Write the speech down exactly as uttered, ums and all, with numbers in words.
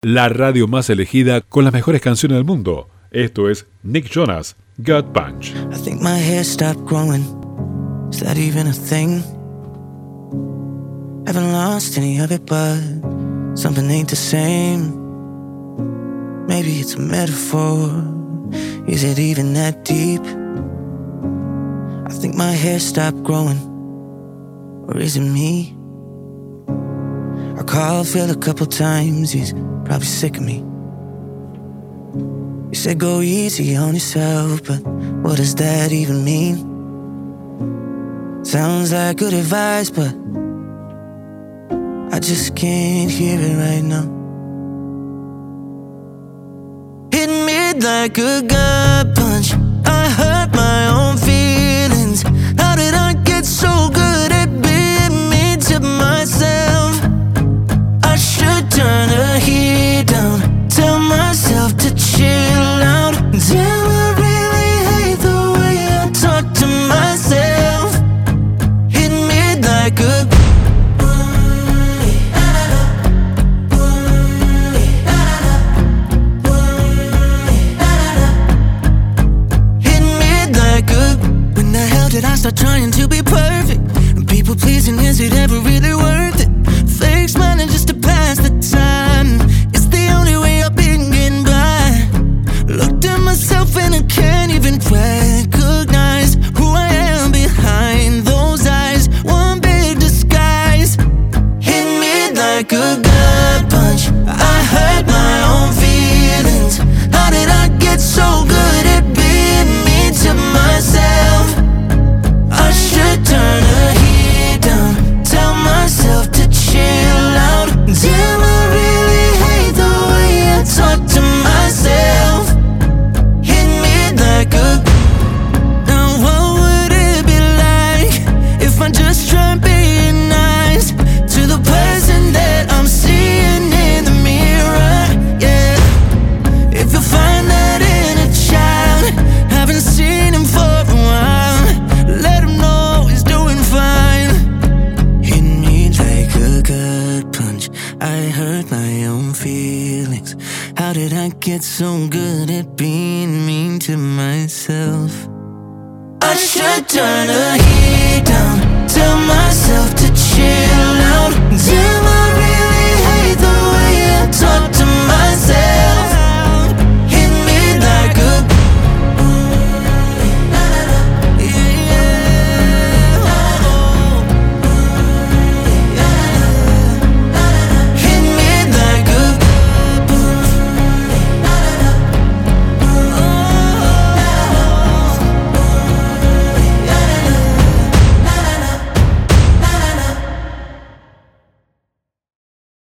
la radio más elegida con las mejores canciones del mundo. Esto es Nick Jonas, Gut Punch. I think my hair stopped growing. Is that even a thing? Haven't lost any of it, but something ain't the same. Maybe it's a metaphor. Is it even that deep? I think my hair stopped growing. Or is it me? I called Phil a couple times. He's probably sick of me. He said go easy on yourself, but what does that even mean? Sounds like good advice, but I just can't hear it right now. Hit me like a gut punch. I hurt my own feelings. How did I get so good at being mean to myself? I should turn the heat down. Tell myself to chill out. Damn, I really hate the way I talk to myself. Hit me like a Did I start trying to be perfect? And people pleasing, is it ever really worth it? Fake smiling just to pass the time. It's the only way I've been getting by. Looked at myself and I can't even recognize who I am behind those eyes. One big disguise. Hit me like a gut punch. I hurt my own feelings. How did I get so good at being mean to myself? I should turn the heat down. Tell myself to chill out. Damn, I really hate the way I talk to myself. Hit me like a... Now what would it be like if I just tried being nice to the person that I'm seeing in the mirror? Yeah. If you find that in a child, haven't seen him for a while, let him know he's doing fine. Hit me like a gut punch. I hurt my own feelings. How did I get so good at being mean to myself? I should turn the heat down. Tell myself to chill out. Damn,